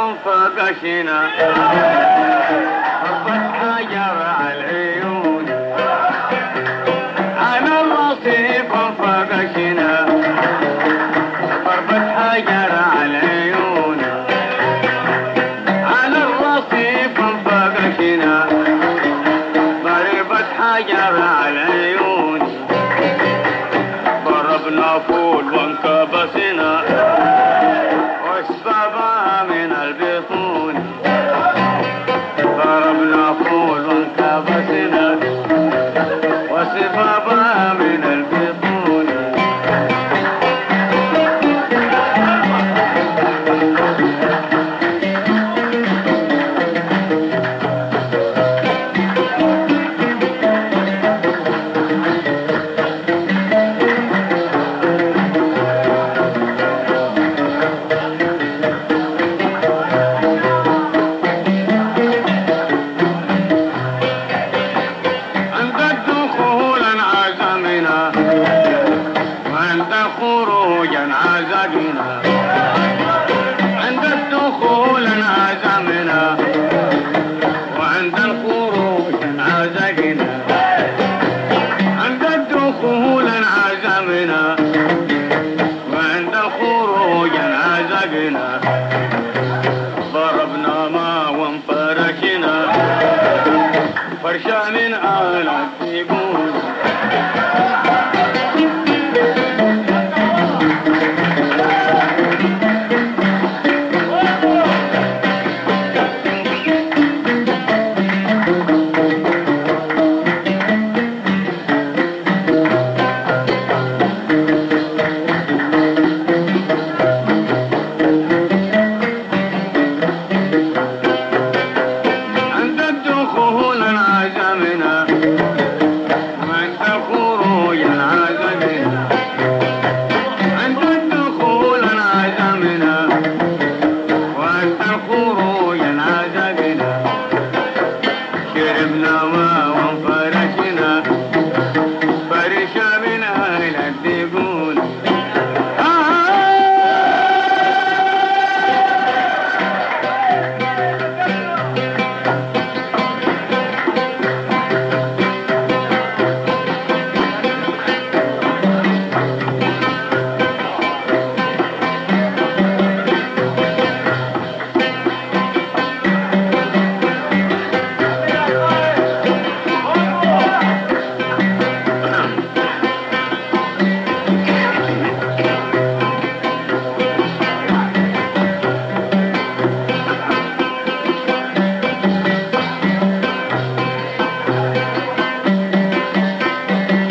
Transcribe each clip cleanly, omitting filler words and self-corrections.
وانفقشنا ربت حجر على العيون على الرصيف وانفقشنا ضربت حجر على العيون على الرصيف وانفقشنا ضربت حجر على العيون ضربنا فول وانكبسنا واسبابها من البطون ضربنا فول وانكبسنا واسبابها من البطون خروجا عزمنا عند الدخول عزمنا وعند الخروج عزمنا عند الدخول عزمنا وعند الخروج عزمنا ضربنا ما وانفرشنا فرشا من آل التيبون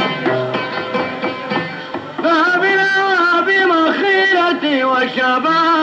وشباب